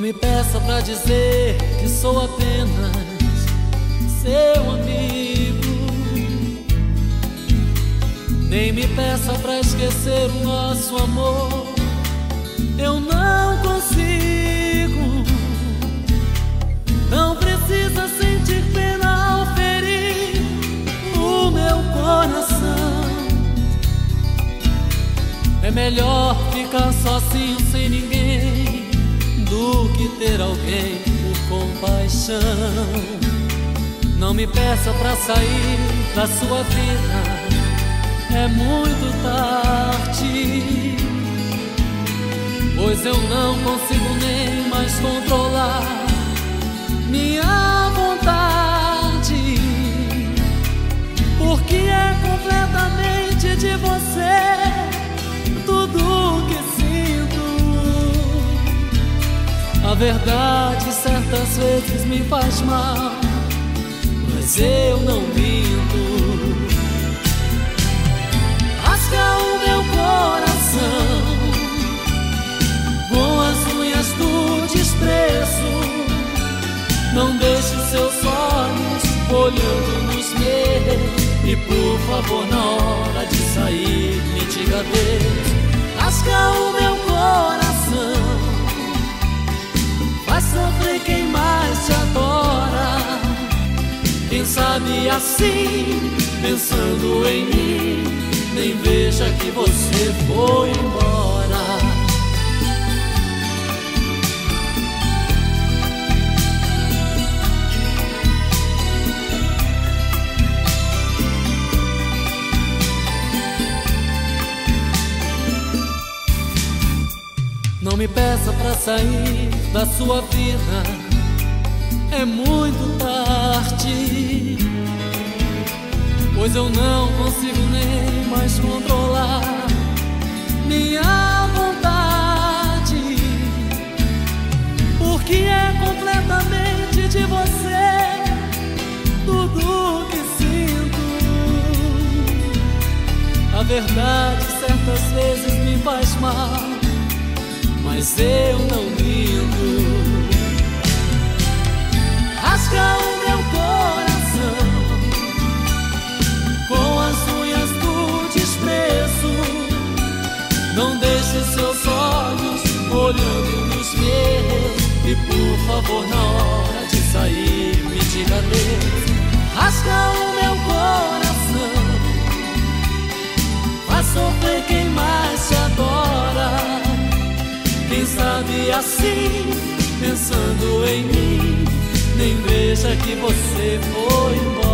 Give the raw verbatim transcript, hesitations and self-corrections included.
me peça pra dizer que sou apenas seu amigo. Nem me peça pra esquecer o nosso amor, eu não consigo. Não precisa sentir pena ao ferir o meu coração. É melhor ficar sozinho sem ninguém do que ter alguém por compaixão. Não me peça pra sair da sua vida, é muito tarde, pois eu não consigo nem mais controlar minha vontade, porque é completamente de você tudo que sinto. A verdade certas vezes me faz mal, mas eu não minto. Rasga o meu coração com as unhas do desprezo. Não deixe seus olhos olhando nos meus, e por favor, na hora de sair, me diga adeus. Rasga o meu coração, faz sofrer quem mais te adora. Quem sabe assim, pensando em mim, nem veja que você foi embora. Não me peça pra sair da sua vida, é muito tarde, pois eu não consigo nem mais controlar minha vontade, porque é completamente de você tudo que sinto. A verdade certas vezes me faz mal, mas eu não minto. Rasga o meu coração com as unhas do desprezo. Não deixe seus olhos olhando nos meus, e por favor, na hora de sair, me diga adeus. Rasga o meu coração, faz sofrer quem mais te adora. Quem sabe assim, pensando em mim, nem veja que você foi embora.